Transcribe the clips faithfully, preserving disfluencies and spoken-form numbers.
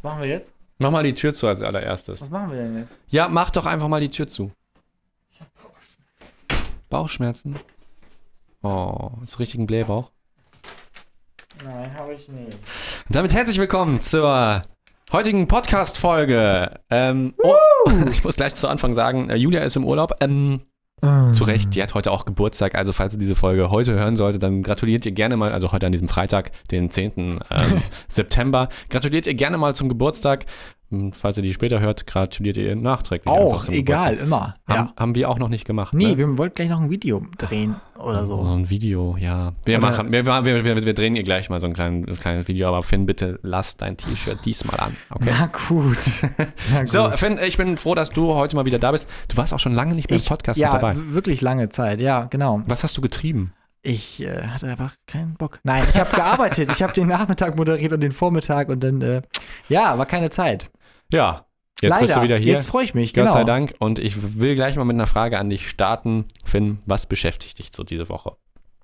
machen wir jetzt? Mach mal die Tür zu als allererstes. Was machen wir denn jetzt? Ja, mach doch einfach mal die Tür zu. Ich hab Bauchschmerzen. Bauchschmerzen? Oh, so richtigen Blähbauch? Nein, habe ich nicht. Und damit herzlich willkommen zur heutigen Podcast-Folge. Ähm, oh, ich muss gleich zu Anfang sagen, äh, Julia ist im Urlaub. Ähm, ähm. Zu Recht, die hat heute auch Geburtstag. Also falls ihr diese Folge heute hören solltet, dann gratuliert ihr gerne mal, also heute an diesem Freitag, den zehnten Ähm, September, gratuliert ihr gerne mal zum Geburtstag. Falls ihr die später hört, gratuliert ihr nachträglich. Auch, egal, Geburtstag. Immer. Haben, ja. haben wir auch noch nicht gemacht. Nee, ne? wir wollten gleich noch ein Video drehen oder so. So ein Video, ja. Wir Oder machen, wir, wir, wir, wir drehen hier gleich mal so ein kleines, kleines Video, aber Finn, bitte lass dein T-Shirt diesmal an. Okay? Na gut. Na gut. So, Finn, ich bin froh, dass du heute mal wieder da bist. Du warst auch schon lange nicht mehr im Podcast ich, mit dabei. Ja, wirklich lange Zeit, ja, genau. Was hast du getrieben? Ich äh, hatte einfach keinen Bock. Nein, ich habe gearbeitet. Ich habe den Nachmittag moderiert und den Vormittag und dann, äh, ja, war keine Zeit. Ja. Jetzt Leider. bist du wieder hier. Jetzt freue ich mich, Gott genau. sei Dank. Und ich will gleich mal mit einer Frage an dich starten. Finn, was beschäftigt dich so diese Woche?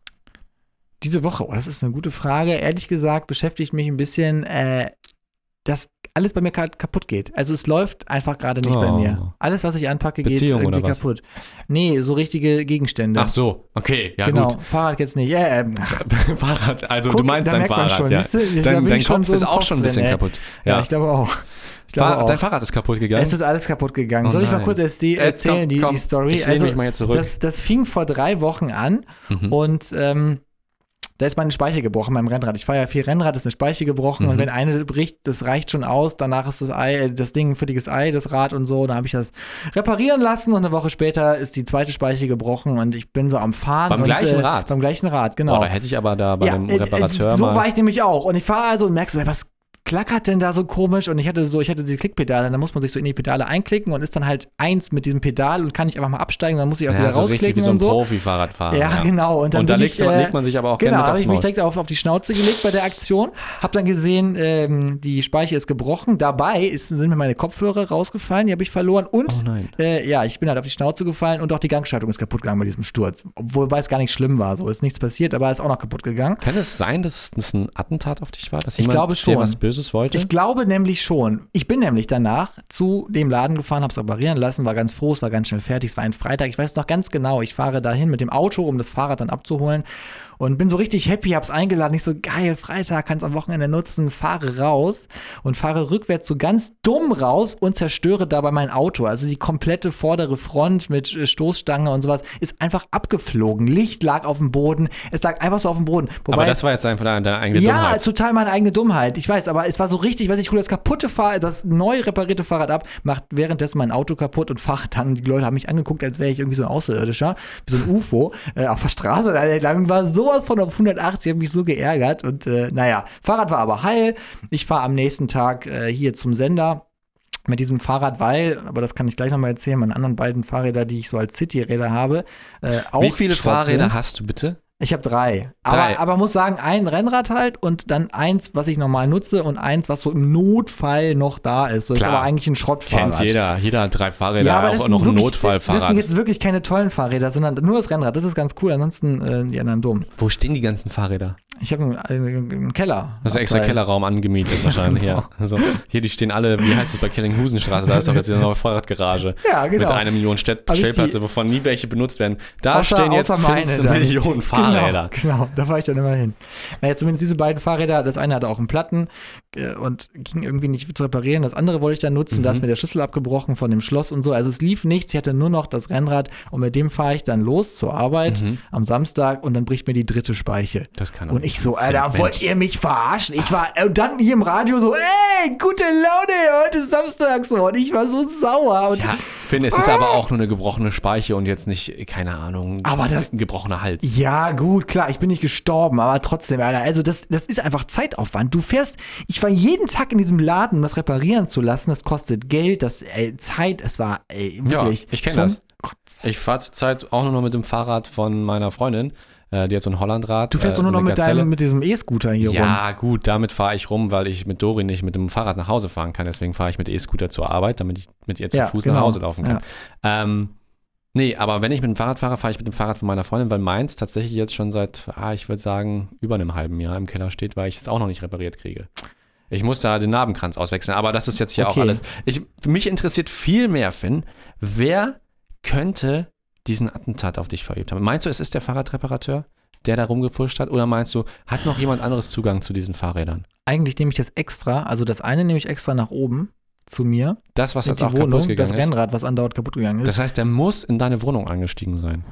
Diese Woche, oh, das ist eine gute Frage. Ehrlich gesagt beschäftigt mich ein bisschen, äh, dass alles bei mir gerade kaputt geht. Also es läuft einfach gerade nicht Oh. bei mir. Alles, was ich anpacke, Beziehung geht irgendwie oder was? kaputt. Nee, so richtige Gegenstände. Ach so, okay, ja genau. gut. Fahrrad jetzt nicht. Äh, ähm, Fahrrad, also guck, du meinst da dein merkt man Fahrrad, schon, ja. siehst du? Da Dein, bin dein ich schon Kopf so ist im auch Kopf schon ein drin, bisschen ey. kaputt. Ja, Ja, ich glaube auch. Ich glaube Fahr- auch. Dein Fahrrad ist kaputt gegangen? Es ist alles kaputt gegangen. Oh Soll ich mal nein. kurz erst die Äh, erzählen, komm, die, komm. die Story? Ich lehne mich mal jetzt zurück. Das, das fing vor drei Wochen an Mhm. und ähm, da ist meine Speiche gebrochen beim Rennrad. Ich fahre ja viel Rennrad, ist eine Speiche gebrochen Mhm. und wenn eine bricht, das reicht schon aus. Danach ist das Ei, äh, das Ding ein völliges Ei, das Rad und so. Dann habe ich das reparieren lassen und eine Woche später ist die zweite Speiche gebrochen und ich bin so am Fahren. Beim und, gleichen äh, Rad? Beim gleichen Rad, genau. Boah, da hätte ich aber da bei ja, dem äh, äh, Reparateur so mal... war ich nämlich auch. Und ich fahre also und merke so, ey, was klackert denn da so komisch? Und ich hatte so, ich hatte die Klickpedale, da muss man sich so in die Pedale einklicken und ist dann halt eins mit diesem Pedal und kann ich einfach mal absteigen, dann muss ich auch ja, wieder so richtig wie rausklicken so ein und so. Profi-Fahrradfahrer. Ja, genau. Und dann und da bin legt, ich, man, äh, legt man sich aber auch Genau, gerne da habe mit ich aufs mich Maul. direkt auf, auf die Schnauze gelegt bei der Aktion. Hab dann gesehen, ähm, die Speiche ist gebrochen. Dabei ist, sind mir meine Kopfhörer rausgefallen, die habe ich verloren. Und Oh nein. äh, ja, ich bin halt auf die Schnauze gefallen und auch die Gangschaltung ist kaputt gegangen bei diesem Sturz. Wobei es gar nicht schlimm war. So ist nichts passiert, aber ist auch noch kaputt gegangen. Kann es sein, dass das ein Attentat auf dich war? Dass Ich jemand, glaube schon. der was Böses wollte? Ich glaube nämlich schon. Ich bin nämlich danach zu dem Laden gefahren, habe es reparieren lassen, war ganz froh, es war ganz schnell fertig. Es war ein Freitag, ich weiß noch ganz genau. Ich fahre dahin mit dem Auto, um das Fahrrad dann abzuholen und bin so richtig happy, hab's eingeladen. Ich so, geil, Freitag, kann's am Wochenende nutzen, fahre raus und fahre rückwärts so ganz dumm raus und zerstöre dabei mein Auto. Also die komplette vordere Front mit äh, Stoßstange und sowas ist einfach abgeflogen. Licht lag auf dem Boden, es lag einfach so auf dem Boden. Wobei aber das war jetzt einfach deine, deine eigene ja, Dummheit. total meine eigene Dummheit. Ich weiß, aber es war so richtig, weiß ich, hole das kaputte Fahrrad, das neu reparierte Fahrrad ab, macht währenddessen mein Auto kaputt und fahre dann, die Leute haben mich angeguckt, als wäre ich irgendwie so ein Außerirdischer, wie so ein U F O, äh, auf der Straße da lang, war sowas von auf hundertachtzig, habe mich so geärgert und äh, naja, Fahrrad war aber heil. Ich fahre am nächsten Tag äh, hier zum Sender mit diesem Fahrrad, weil, aber das kann ich gleich nochmal erzählen, meine anderen beiden Fahrräder, die ich so als Cityräder habe, äh, auch Wie viele Schrott Fahrräder sind. hast du bitte? Ich habe drei. Drei. Aber, aber muss sagen, ein Rennrad halt und dann eins, was ich normal nutze und eins, was so im Notfall noch da ist. So ist Klar. aber eigentlich ein Schrottfahrrad. Kennt jeder. Jeder hat drei Fahrräder, Ja, aber das auch sind noch ein wirklich, Notfallfahrrad. Das sind jetzt wirklich keine tollen Fahrräder, sondern nur das Rennrad. Das ist ganz cool, ansonsten äh, die anderen dumm. Wo stehen die ganzen Fahrräder? Ich habe einen, einen, einen Keller. Hast du extra Abteil. Kellerraum angemietet wahrscheinlich, Genau. ja. Also, hier, die stehen alle, wie heißt es bei Kellinghusenstraße, da ist doch jetzt eine neue Fahrradgarage. Ja, genau. Mit einer Million Städt Hab ich Stellplätze, die- wovon nie welche benutzt werden. Da Außer- stehen jetzt außer meine fünfzehn dann. Millionen Fahrräder. Genau, genau, da fahre ich dann immer hin. Naja, zumindest diese beiden Fahrräder, das eine hatte auch einen Platten äh, und ging irgendwie nicht zu reparieren. Das andere wollte ich dann nutzen, Mhm. da ist mir der Schlüssel abgebrochen von dem Schloss und so. Also es lief nichts, ich hatte nur noch das Rennrad und mit dem fahre ich dann los zur Arbeit Mhm. am Samstag und dann bricht mir die dritte Speiche. Das kann doch Und nicht ich so, sein. Alter, Mensch. wollt ihr mich verarschen? Ich war, und dann hier im Radio so, ey, gute Laune, heute ist Samstag so. Und ich war so sauer. Und Ja, Finn, es ist aber auch nur eine gebrochene Speiche und jetzt nicht, keine Ahnung, Aber das- ein gebrochener Hals. Ja, gut, klar, ich bin nicht gestorben, aber trotzdem, Alter, also das, das ist einfach Zeitaufwand. Du fährst, ich war jeden Tag in diesem Laden, um das reparieren zu lassen, das kostet Geld, das äh, Zeit, es war ey, wirklich. Ja, ich kenne zum das. Kotzen. Ich fahre zurzeit auch nur noch mit dem Fahrrad von meiner Freundin. Äh, die hat so ein Hollandrad. Du fährst äh, doch nur so noch eine mit, Gazelle. deinem, mit diesem E-Scooter hier rum. Ja, gut, damit fahre ich rum, weil ich mit Dori nicht mit dem Fahrrad nach Hause fahren kann. Deswegen fahre ich mit E-Scooter zur Arbeit, damit ich mit ihr zu Ja, Fuß genau. nach Hause laufen kann. Ja. Ähm, nee, aber wenn ich mit dem Fahrrad fahre, fahre ich mit dem Fahrrad von meiner Freundin, weil meins tatsächlich jetzt schon seit, ah, ich würde sagen, über einem halben Jahr im Keller steht, weil ich es auch noch nicht repariert kriege. Ich muss da den Narbenkranz auswechseln, aber das ist jetzt hier Okay. auch alles. Ich, mich interessiert viel mehr, Finn, wer könnte diesen Attentat auf dich verübt haben? Meinst du, es ist der Fahrradreparateur, der da rumgepusht hat? Oder meinst du, hat noch jemand anderes Zugang zu diesen Fahrrädern? Eigentlich nehme ich das extra, also das eine nehme ich extra nach oben zu mir. Das, was in jetzt die auch kaputt Wohnung, gegangen das ist. Rennrad, was andauernd kaputt gegangen ist. Das heißt, der muss in deine Wohnung angestiegen sein.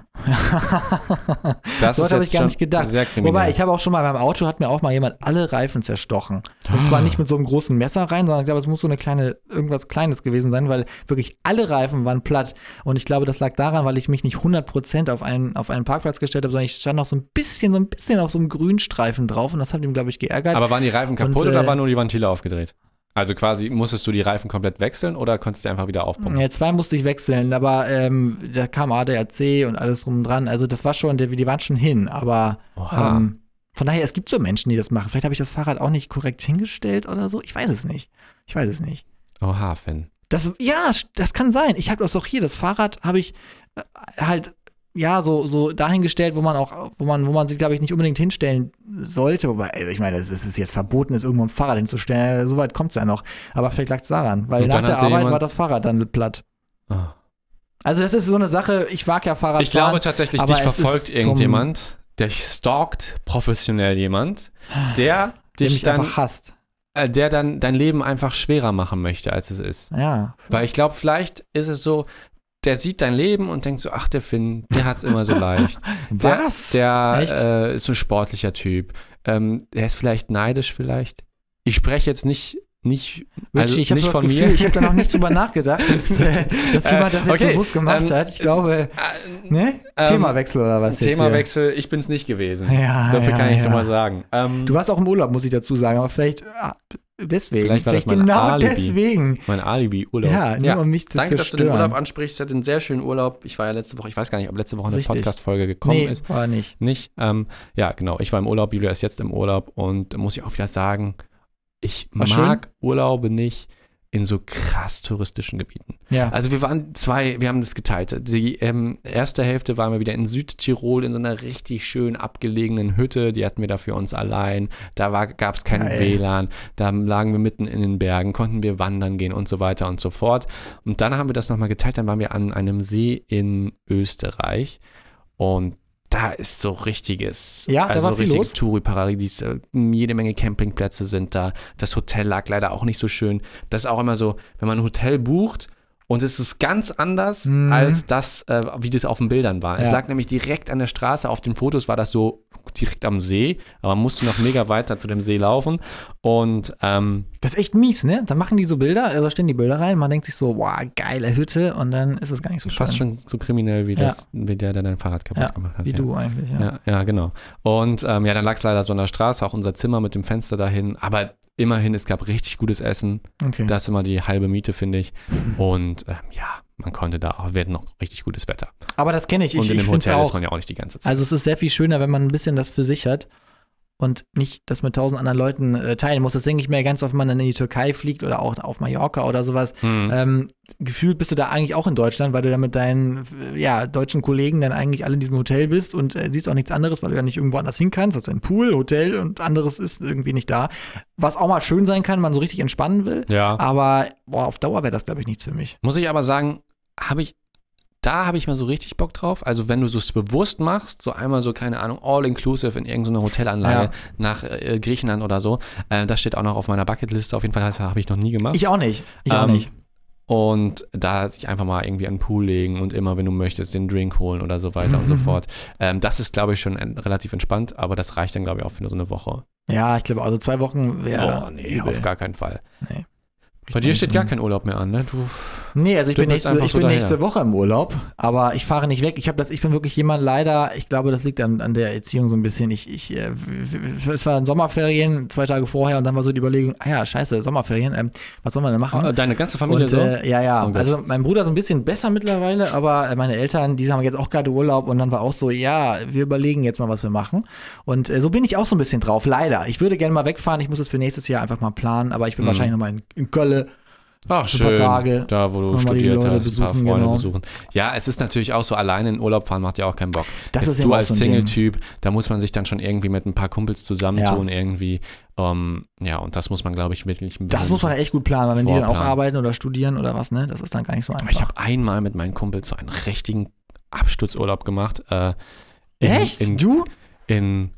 Das so ist habe jetzt ich gar schon nicht gedacht. sehr kriminell. Wobei, ich habe auch schon mal beim Auto, hat mir auch mal jemand alle Reifen zerstochen. Und zwar nicht mit so einem großen Messer rein, sondern ich glaube, es muss so eine kleine, irgendwas Kleines gewesen sein, weil wirklich alle Reifen waren platt. Und ich glaube, das lag daran, weil ich mich nicht hundert Prozent auf einen, auf einen Parkplatz gestellt habe, sondern ich stand noch so ein bisschen, so ein bisschen auf so einem Grünstreifen drauf und das hat ihm, glaube ich, geärgert. Aber waren die Reifen kaputt Und, äh, oder waren nur die Ventile aufgedreht? Also quasi, musstest du die Reifen komplett wechseln oder konntest du einfach wieder aufpumpen? Ja, zwei musste ich wechseln, aber ähm, da kam A D A C und alles drum und dran. Also das war schon, die, die waren schon hin, aber Oha. ähm, von daher, es gibt so Menschen, die das machen. Vielleicht habe ich das Fahrrad auch nicht korrekt hingestellt oder so. Ich weiß es nicht. Ich weiß es nicht. Oha, Finn. Das, ja, das kann sein. Ich habe das auch hier. Das Fahrrad habe ich äh, halt ja so so dahingestellt, wo man auch, wo man, wo man sich, glaube ich, nicht unbedingt hinstellen sollte. Wobei, also ich meine, es ist jetzt verboten, ist irgendwo ein Fahrrad hinzustellen. So weit kommt es ja noch. Aber vielleicht lag es daran, weil Und nach dann der hat dir Arbeit jemand- war das Fahrrad dann platt. Oh. Also das ist so eine Sache, ich wag ja Fahrradfahren. Ich glaube tatsächlich, aber dich es verfolgt ist irgendjemand, der stalkt professionell jemand, der der dich mich dann, einfach hasst. äh, der dann dein Leben einfach schwerer machen möchte, als es ist. Ja. Weil ich glaube, vielleicht ist es so, der sieht dein Leben und denkt so, ach, der Finn, der hat's immer so leicht. Der, Was? Der Echt? äh, ist so ein sportlicher Typ. Ähm, der ist vielleicht neidisch vielleicht. Ich spreche jetzt nicht, nicht, also Wirklich, ich habe nicht das von Gefühl, mir. ich habe da noch nicht drüber nachgedacht, dass, äh, dass jemand das jetzt okay, bewusst gemacht ähm, hat. Ich glaube, ne? ähm, Themawechsel oder was jetzt hier? Themawechsel, ich bin's nicht gewesen. Ja, So viel ja, kann ich ja. so mal sagen. Ähm, Du warst auch im Urlaub, muss ich dazu sagen, aber vielleicht ah, deswegen. Vielleicht war das mein genau Alibi. deswegen. mein Alibi-Urlaub. Ja, nur um mich zu Danke, dass du den zerstören. Urlaub ansprichst. Ich hatte einen sehr schönen Urlaub. Ich war ja letzte Woche, ich weiß gar nicht, ob letzte Woche eine Richtig. Podcast-Folge gekommen Nee, ist. war nicht. Nicht? Ähm, ja, genau. Ich war im Urlaub, Julia ist jetzt im Urlaub und muss ich auch wieder sagen, ich War mag Urlaube nicht in so krass touristischen Gebieten. Ja. Also wir waren zwei, wir haben das geteilt. Die ähm, erste Hälfte waren wir wieder in Südtirol in so einer richtig schön abgelegenen Hütte. Die hatten wir da für uns allein. Da gab es kein Geil. W L A N. Da lagen wir mitten in den Bergen, konnten wir wandern gehen und so weiter und so fort. Und dann haben wir das nochmal geteilt. Dann waren wir an einem See in Österreich. Und da ist so richtiges, Ja, da also war viel richtiges los. Touri-Paradies. Äh, Jede Menge Campingplätze sind da. Das Hotel lag leider auch nicht so schön. Das ist auch immer so, wenn man ein Hotel bucht und es ist ganz anders Mhm. als das, äh, wie das auf den Bildern war. Es Ja. lag nämlich direkt an der Straße. Auf den Fotos war das so direkt am See, aber man musste noch mega weiter zu dem See laufen. Und ähm, Das ist echt mies, ne? Dann machen die so Bilder, also stellen die Bilder rein, man denkt sich so, wow, geile Hütte und dann ist es gar nicht so schön. fast schon so kriminell wie, Ja. das, wie der, der dein Fahrrad kaputt Ja, gemacht hat. wie ja. du eigentlich, ja. Ja, ja, genau. Und ähm, ja, dann lag es leider so an der Straße, auch unser Zimmer mit dem Fenster dahin. Aber immerhin, es gab richtig gutes Essen. Okay. Das ist immer die halbe Miete, finde ich. Und ähm, ja, man konnte da auch, wir hatten noch richtig gutes Wetter. Aber das kenne ich. Und Ich, in ich dem finde es Hotel ist auch. man ja auch nicht die ganze Zeit. Also es ist sehr viel schöner, wenn man ein bisschen das für sich hat und nicht das mit tausend anderen Leuten äh, teilen muss. Das denke ich mir ganz oft, wenn man dann in die Türkei fliegt oder auch auf Mallorca oder sowas. Mhm. Ähm, gefühlt bist du da eigentlich auch in Deutschland, weil du da mit deinen äh, ja, deutschen Kollegen dann eigentlich alle in diesem Hotel bist und äh, siehst auch nichts anderes, weil du ja nicht irgendwo anders hin kannst. Das ist ein Pool, Hotel und anderes ist irgendwie nicht da. Was auch mal schön sein kann, wenn man so richtig entspannen will. ja. Aber boah, auf Dauer wäre das, glaube ich, nichts für mich. Muss ich aber sagen, habe ich, da habe ich mal so richtig Bock drauf. Also wenn du so es bewusst machst, so einmal so, keine Ahnung, all-inclusive in irgendeiner Hotelanlage Ja. nach äh, Griechenland oder so. Äh, das steht auch noch auf meiner Bucketliste. Auf jeden Fall, das habe ich noch nie gemacht. Ich auch nicht. Ich auch Ähm, nicht. Und da sich einfach mal irgendwie an den Pool legen und immer, wenn du möchtest, den Drink holen oder so weiter und so fort. Ähm, das ist, glaube ich, schon en- relativ entspannt, aber das reicht dann, glaube ich, auch für nur so eine Woche. Ja, ich glaube, also zwei Wochen wäre. oh, nee, auf gar keinen Fall. Nee. Bei dir steht gar kein Urlaub mehr an, ne? Du, Nee, also ich Du bin, bist nächste, einfach ich so bin daher. nächste Woche im Urlaub, aber ich fahre nicht weg. Ich habe das, ich bin wirklich jemand leider, ich glaube, das liegt an, an der Erziehung so ein bisschen. Ich, ich, äh, w- w- es waren Sommerferien, zwei Tage vorher und dann war so die Überlegung, ah ja, scheiße, Sommerferien, ähm, was soll man denn machen? äh, deine ganze Familie Und, so? äh, ja, ja, Oh Gott. also mein Bruder ist ein bisschen besser mittlerweile, aber äh, meine Eltern, die haben jetzt auch gerade Urlaub und dann war auch so, ja, wir überlegen jetzt mal, was wir machen. Und äh, so bin ich auch so ein bisschen drauf, leider. Ich würde gerne mal wegfahren, ich muss es für nächstes Jahr einfach mal planen, aber ich bin Mhm. wahrscheinlich nochmal in, in Köln. Ach, Ein schön. paar Tage. Da, wo du Nochmal die studiert Leute hast, ein paar besuchen, Freunde genau. besuchen. Ja, es ist natürlich auch so, alleine in Urlaub fahren macht ja auch keinen Bock. Das Jetzt ist du eben auch als so ein Ding. Single-Typ, da muss man sich dann schon irgendwie mit ein paar Kumpels zusammentun irgendwie. Um, ja, und das muss man, glaube ich, wirklich ein bisschen. Das muss man echt gut planen, weil wenn die dann auch vorplanen. arbeiten oder studieren oder was, ne, das ist dann gar nicht so einfach. Ich habe einmal mit meinen Kumpels so einen richtigen Absturzurlaub gemacht. Äh, in, Echt? In, du? In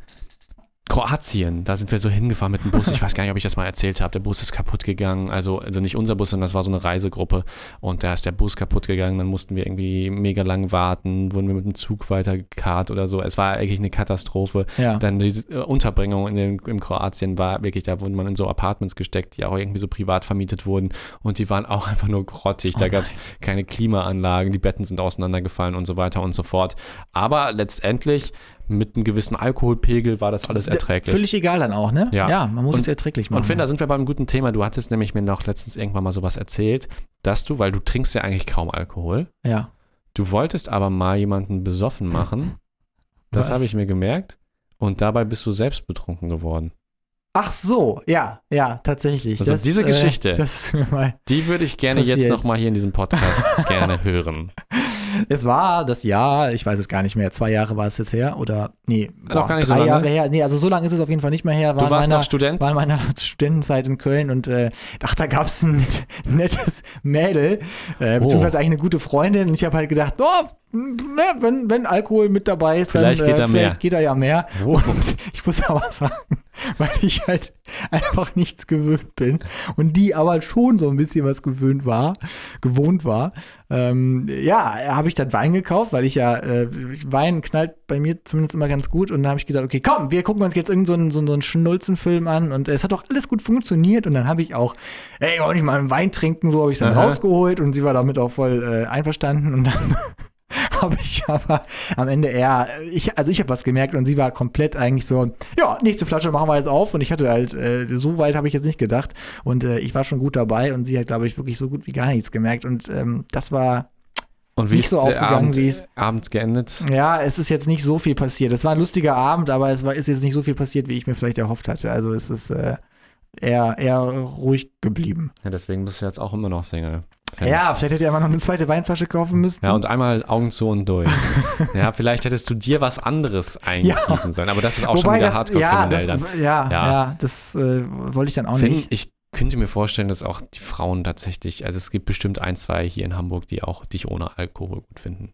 Kroatien, da sind wir so hingefahren mit dem Bus. Ich weiß gar nicht, ob ich das mal erzählt habe. Der Bus ist kaputt gegangen. Also, also nicht unser Bus, sondern das war so eine Reisegruppe. Und da ist der Bus kaputt gegangen. Dann mussten wir irgendwie mega lang warten. Wurden wir mit dem Zug weitergekarrt oder so. Es war eigentlich eine Katastrophe. Ja. Dann die äh, Unterbringung in den, in Kroatien war wirklich, da wurde man in so Apartments gesteckt, die auch irgendwie so privat vermietet wurden. Und die waren auch einfach nur grottig. Da Oh gab es keine Klimaanlagen. Die Betten sind auseinandergefallen und so weiter und so fort. Aber letztendlich mit einem gewissen Alkoholpegel war das alles erträglich. Völlig egal dann auch, ne? Ja. Ja, man muss Und- es erträglich machen. Und Finn, da sind wir beim guten Thema. Du hattest nämlich mir noch letztens irgendwann mal sowas erzählt, dass du, weil du trinkst ja eigentlich kaum Alkohol, ja. du wolltest aber mal jemanden besoffen machen. Das Was? habe ich mir gemerkt. Und dabei bist du selbst betrunken geworden. Ach so, ja, ja, tatsächlich. Also diese Geschichte. Äh, das ist mir mal. Die würde ich gerne jetzt Passiert. nochmal hier in diesem Podcast gerne hören. Es war das Jahr, ich weiß es gar nicht mehr, zwei Jahre war es jetzt her oder nee, Noch gar nicht so drei lange? Jahre her. Nee, also so lange ist es auf jeden Fall nicht mehr her. War Du warst in meiner, noch Student? War in meiner Studentenzeit in Köln und äh, ach, da gab es ein net- nettes Mädel, äh, Oh. beziehungsweise eigentlich eine gute Freundin und ich habe halt gedacht, oh, ne, wenn, wenn Alkohol mit dabei ist, Vielleicht dann geht da äh, mehr. vielleicht geht da ja mehr. Oh. Und ich muss aber sagen, weil ich halt einfach nichts gewöhnt bin und die aber schon so ein bisschen was gewöhnt war, gewohnt war, ähm, ja, habe ich dann Wein gekauft, weil ich ja, äh, Wein knallt bei mir zumindest immer ganz gut und dann habe ich gesagt, okay, komm, wir gucken uns jetzt irgendeinen so einen, so einen Schnulzenfilm an und äh, es hat doch alles gut funktioniert und dann habe ich auch, ey, wollte ich mal einen Wein trinken, so habe ich dann Aha. rausgeholt und sie war damit auch voll äh, einverstanden und dann habe ich aber am Ende eher, ich, also ich habe was gemerkt und sie war komplett eigentlich so, ja, nächste Flasche machen wir jetzt auf und ich hatte halt, äh, so weit habe ich jetzt nicht gedacht und äh, ich war schon gut dabei und sie hat, glaube ich, wirklich so gut wie gar nichts gemerkt und ähm, das war, Und wie nicht ist so der aufgegangen, Abend, wie es- abends geendet? ja, es ist jetzt nicht so viel passiert. Es war ein lustiger Abend, aber es war, ist jetzt nicht so viel passiert, wie ich mir vielleicht erhofft hatte. Also es ist äh, eher, eher ruhig geblieben. Ja, deswegen bist du jetzt auch immer noch Single. Ja, vielleicht hätte er mal noch eine zweite Weinflasche kaufen müssen. Ja, und einmal Augen zu und durch. Ja, vielleicht hättest du dir was anderes eingießen sollen, aber das ist auch schon wieder das, ja, hardcore-kriminell das, dann. ja, Ja. ja, das äh, wollte ich dann auch Finn, nicht. ich könnte mir vorstellen, dass auch die Frauen tatsächlich, also es gibt bestimmt ein, zwei hier in Hamburg, die auch dich ohne Alkohol gut finden.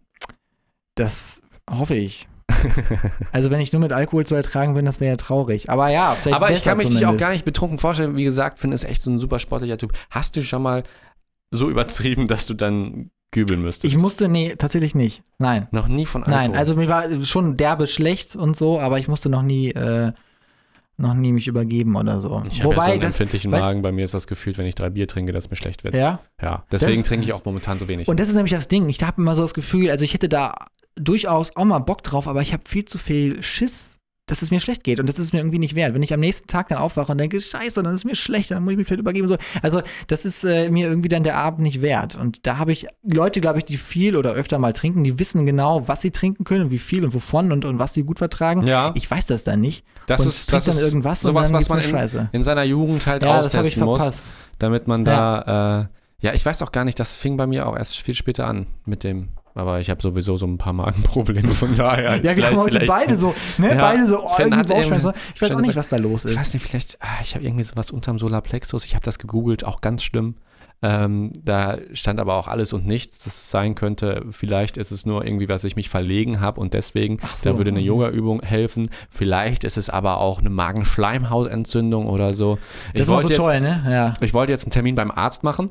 Das hoffe ich. Also wenn ich nur mit Alkohol zu ertragen bin, das wäre ja traurig. Aber ja, vielleicht Aber ich besser kann mich dich auch zumindest. gar nicht betrunken vorstellen. Wie gesagt, Finn ist echt so ein super sportlicher Typ. Hast du schon mal so übertrieben, dass du dann gübeln müsstest? Ich musste, nee, tatsächlich nicht. Nein. Noch nie von Alkohol? Nein, also mir war schon derbe schlecht und so, aber ich musste noch nie, äh, noch nie mich übergeben oder so. Ich habe ja so einen das, empfindlichen weißt- Magen. Bei mir ist das gefühlt, wenn ich drei Bier trinke, dass mir schlecht wird. ja. Ja, deswegen Das- trinke ich auch momentan so wenig. Und das ist nämlich das Ding. Ich habe immer so das Gefühl, also ich hätte da durchaus auch mal Bock drauf, aber ich habe viel zu viel Schiss, dass es mir schlecht geht. Und das ist mir irgendwie nicht wert. Wenn ich am nächsten Tag dann aufwache und denke, scheiße, dann ist mir schlecht, dann muss ich mich vielleicht übergeben. So. Also das ist äh, mir irgendwie dann der Abend nicht wert. Und da habe ich Leute, glaube ich, die viel oder öfter mal trinken, die wissen genau, was sie trinken können und wie viel und wovon und, und was sie gut vertragen. Ja. Ich weiß das dann nicht. Das und ist, trink das dann ist irgendwas und sowas, dann was geht's man mir in, scheiße. in seiner Jugend halt Ja, das habe ich austesten muss, verpasst. damit man da, äh, ja, ich weiß auch gar nicht, das fing bei mir auch erst viel später an mit dem, aber ich habe sowieso so ein paar Magenprobleme, von daher. Ja, wir vielleicht- haben heute vielleicht- beide so, ne, Ja, beide so, oh, Finn irgendwie hat Bauchschmerzen. irgendwie- Ich weiß Finn auch nicht, sagt- was da los Ich ist. weiß nicht, vielleicht, ah, ich habe irgendwie sowas unterm Solarplexus, ich habe das gegoogelt, auch ganz schlimm. Ähm, da stand aber auch alles und nichts, dass es sein könnte. Vielleicht ist es nur irgendwie, was ich mich verlegen habe und deswegen, Ach so, da würde eine mhm. Yoga-Übung helfen. Vielleicht ist es aber auch eine Magenschleimhautentzündung oder so. Das ist auch so jetzt, toll, ne? Ja. ich wollte jetzt einen Termin beim Arzt machen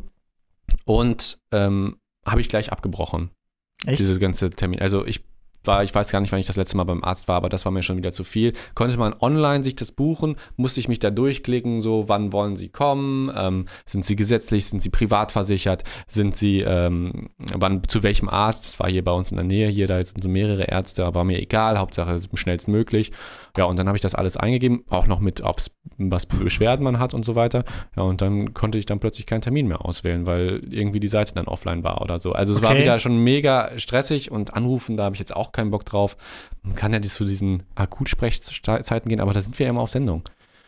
und ähm, habe ich gleich abgebrochen. Echt? Diese ganze Termin. Also ich war, ich weiß gar nicht, wann ich das letzte Mal beim Arzt war, aber das war mir schon wieder zu viel. Konnte man online sich das buchen, musste ich mich da durchklicken, so wann wollen Sie kommen, ähm, sind Sie gesetzlich, sind Sie privat versichert, sind Sie, ähm, wann, zu welchem Arzt, das war hier bei uns in der Nähe, hier, da sind so mehrere Ärzte, war mir egal, Hauptsache schnellstmöglich. Ja, und dann habe ich das alles eingegeben, auch noch mit, ob es was für Beschwerden man hat und so weiter. Ja, und dann konnte ich dann plötzlich keinen Termin mehr auswählen, weil irgendwie die Seite dann offline war oder so. Also es war Okay. wieder schon mega stressig und anrufen, da habe ich jetzt auch keinen Bock drauf. Man kann ja zu diesen Akutsprechzeiten gehen, aber da sind wir ja immer auf Sendung.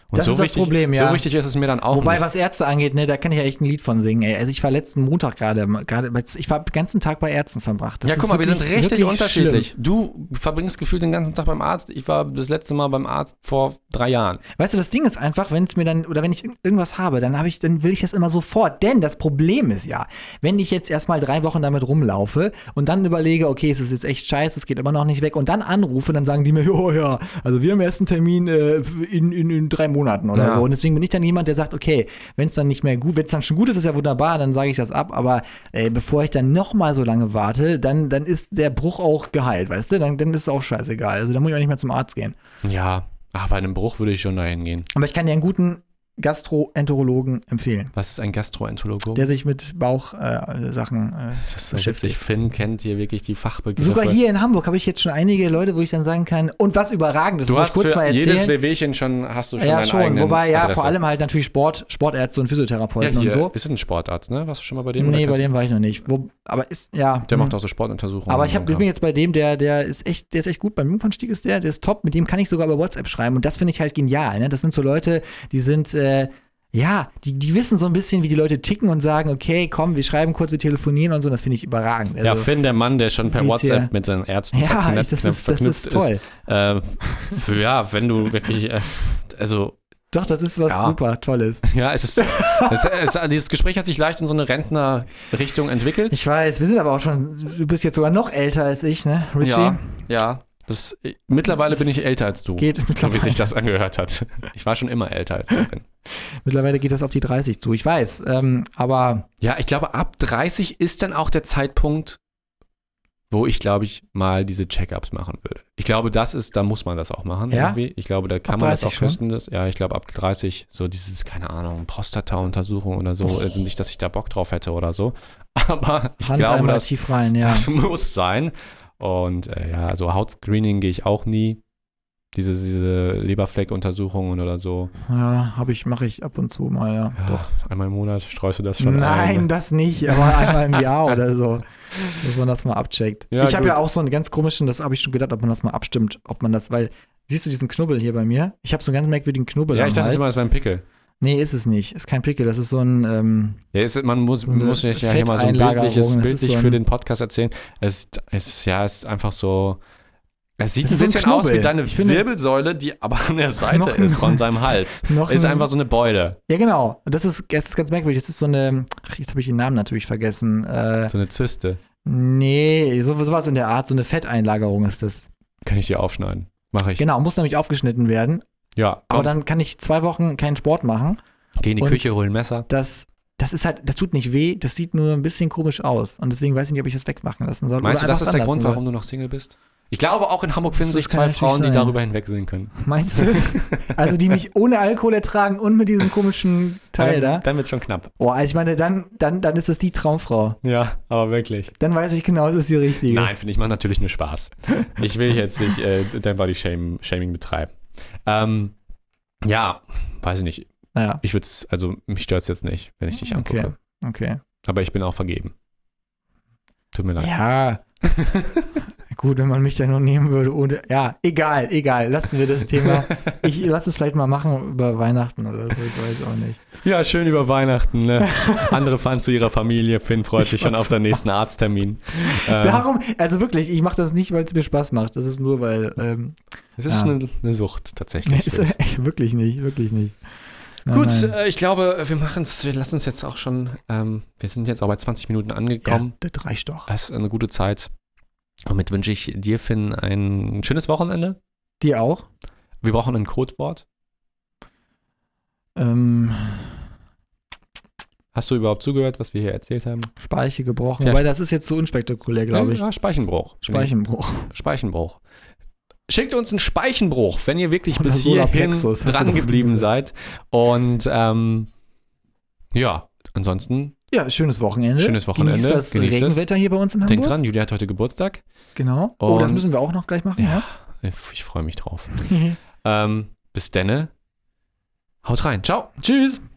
Und Das so ist das wichtig, Problem, ja. So wichtig ist es mir dann auch Wobei, nicht. was Ärzte angeht, ne, da kann ich ja echt ein Lied von singen. Ey. Also ich war letzten Montag gerade, gerade, ich war den ganzen Tag bei Ärzten verbracht. Das Ja, ist guck mal, wir sind wirklich- richtig wirklich unterschiedlich. schlimm. Du verbringst gefühlt den ganzen Tag beim Arzt. Ich war das letzte Mal beim Arzt vor drei Jahren. Weißt du, das Ding ist einfach, wenn es mir dann, oder wenn ich irg- irgendwas habe, dann habe ich, dann will ich das immer sofort. Denn das Problem ist ja, wenn ich jetzt erstmal drei Wochen damit rumlaufe und dann überlege, okay, es ist jetzt echt scheiße, es geht immer noch nicht weg und dann anrufe, dann sagen die mir, oh ja, also wir haben erst einen Termin äh, in, in, in drei Monaten oder Ja. so. Und deswegen bin ich dann jemand, der sagt, okay, wenn es dann nicht mehr gut, wenn es dann schon gut ist, ist ja wunderbar, dann sage ich das ab. Aber ey, bevor ich dann noch mal so lange warte, dann, dann ist der Bruch auch geheilt, weißt du? Dann, dann ist es auch scheißegal. Also dann muss ich auch nicht mehr zum Arzt gehen. Ja, ach, bei einem Bruch würde ich schon dahin gehen. Aber ich kann dir einen guten Gastroenterologen empfehlen, Was ist ein Gastroenterologe? der sich mit Bauchsachen äh, Sachen, äh, Das ist so beschäftigt. witzig. Finn kennt hier wirklich die Fachbegriffe. Sogar hier in Hamburg habe ich jetzt schon einige Leute, wo ich dann sagen kann, und was Überragendes, Du muss hast ich kurz für mal jedes erzählen. Wehwehchen schon, hast du schon Ja, deinen schon. eigenen Wobei, ja, Adresse. vor allem halt natürlich Sport, Sportärzte und Ja, Physiotherapeuten hier und so. ist ein Sportarzt, ne? Warst du schon mal bei dem? Nee, oder bei kennst dem war ich noch nicht. Wo, aber ist, ja. du? Der hm. macht auch so Sportuntersuchungen. Aber ich, hab, und ich so. bin jetzt bei dem, der, der ist echt, der ist echt gut. Beim Jungfernstieg ist der, der ist top. Mit dem kann ich sogar über WhatsApp schreiben. Und das finde ich halt genial. Ne? Das sind so Leute, die sind, äh, ja, die, die wissen so ein bisschen, wie die Leute ticken und sagen, okay, komm, wir schreiben kurz, wir telefonieren und so. Das finde ich überragend. Also, Ja, Finn, der Mann, der schon per geht's WhatsApp hier- mit seinen Ärzten ja, verknüpft, ich, das, ist, das verknüpft ist toll. Äh, für, ja, wenn du wirklich, äh, also, Doch, das ist was Ja. super Tolles. ja, es ist, es, es, dieses Gespräch hat sich leicht in so eine Rentnerrichtung entwickelt. Ich weiß, wir sind aber auch schon, du bist jetzt sogar noch älter als ich, ne, Richie? Ja, ja. Das, mittlerweile Das bin ich älter als du. Geht So wie mittlerweile, sich das angehört hat. Ich war schon immer älter als du, Finn. mittlerweile geht das auf die dreißig zu, ich weiß, ähm, aber Ja, ich glaube, ab dreißig ist dann auch der Zeitpunkt, wo ich, glaube ich, mal diese Check-ups machen würde. Ich glaube, das ist, da muss man das auch machen Ja? irgendwie. Ich glaube, da kann Ab man das dreißig auch schon? testen. Das. Ja, ich glaube, ab dreißig, so dieses, keine Ahnung, Prostata-Untersuchung oder so. Oh. Also nicht, dass ich da Bock drauf hätte oder so. Aber ich Hand glaube, einmal das, tief rein, ja. das muss sein. Und äh, ja, so Hautscreening gehe ich auch nie. Diese, diese Leberfleckuntersuchungen oder so. Ja, habe ich, mache ich ab und zu mal, ja. Ja, Doch. einmal im Monat streust du das schon Nein, ein. das nicht, aber einmal im Jahr oder so, dass man das mal abcheckt. Ja, ich habe gut. ja auch so einen ganz komischen, das habe ich schon gedacht, ob man das mal abstimmt, ob man das, weil, siehst du diesen Knubbel hier bei mir? Ich habe so einen ganz merkwürdigen Knubbel Ja, am ich dachte Hals. immer, das wäre ein Pickel. Nee, ist es nicht. Ist kein Pickel, das ist so ein, ähm, Ja, ist, man muss, So eine muss sich ja hier mal so ein Fetteinlagerung, bildliches, das ist bildlich so ein- für den Podcast erzählen. Es, es, ja, es ist einfach so. Es sieht Es ein ist so ein bisschen aus wie Knubbel. deine Ich finde- Wirbelsäule, die aber an der Seite Noch ein- ist von seinem Hals. noch Ist ein- einfach so eine Beule. ja genau. Und das ist, das ist ganz merkwürdig. Das ist so eine, ach, jetzt habe ich den Namen natürlich vergessen. Äh, So eine Zyste. nee, so, sowas in der Art, so eine Fetteinlagerung ist das. Kann ich dir aufschneiden. Mache ich. Genau, muss nämlich aufgeschnitten werden. Ja, Aber komm, dann kann ich zwei Wochen keinen Sport machen. geh in die und- Küche, hol ein Messer. Das, das ist halt, das tut nicht weh, das sieht nur ein bisschen komisch aus. Und deswegen weiß ich nicht, ob ich das wegmachen lassen soll. Meinst du, oder das einfach ist der dran Grund, lassen warum du noch Single bist? Ich glaube, auch in Hamburg finden Das sich kann zwei natürlich Frauen, die sein. darüber hinwegsehen können. soll. Meinst du? Also die mich ohne Alkohol ertragen und mit diesem komischen Teil da. Dann, dann wird's schon knapp. Boah, also ich meine, dann, dann, dann ist das die Traumfrau. Ja, aber wirklich. Dann weiß ich genau, es ist die richtige. Nein, finde ich, macht natürlich nur Spaß. Ich will jetzt nicht äh, dein Body-Shaming betreiben. Ähm, ja, weiß ich nicht. Naja, Ich würde es, also mich stört es jetzt nicht, wenn ich dich Okay. angucke. okay. Aber ich bin auch vergeben. Tut mir leid. Ja. Gut, wenn man mich da nur nehmen würde. Und, ja, egal, egal. Lassen wir das Thema. Ich lasse es vielleicht mal machen über Weihnachten oder so. Ich weiß auch nicht. Ja, schön über Weihnachten. Ne? Andere fahren zu ihrer Familie. Finn freut Ich sich schon fand's auf seinen nächsten Arzttermin. Ähm, Darum, also wirklich, ich mache das nicht, weil es mir Spaß macht. Das ist nur, weil. Ähm, es ist ja. eine, eine Sucht tatsächlich. ist, ey, wirklich nicht, wirklich nicht. Nein, Gut, nein. äh, ich glaube, wir machen es, wir lassen es jetzt auch schon, ähm, wir sind jetzt auch bei zwanzig Minuten angekommen. Ja, das reicht doch. Das ist eine gute Zeit. Damit wünsche ich dir, Finn, ein schönes Wochenende. Dir auch? Wir brauchen ein Codewort. Ähm, Hast du überhaupt zugehört, was wir hier erzählt haben? Speiche gebrochen. Ja, Wobei das ist jetzt so unspektakulär, glaube ich. Ja, Speichenbruch. Speichenbruch. Speichenbruch. Schickt uns einen Speichenbruch, wenn ihr wirklich Oder bis hierhin Solarplexus, hast du dran doch geblieben gesagt. seid. Und ähm, ja, ansonsten Ja, schönes Wochenende. Schönes Wochenende. Genießt das Genießt es. Regenwetter hier bei uns in Hamburg. denkt dran, Julia hat heute Geburtstag. Genau. Oh, das Und- müssen wir auch noch gleich machen, ja? Ich, ich freue mich drauf. ähm, bis denne. Haut rein. Ciao. Tschüss.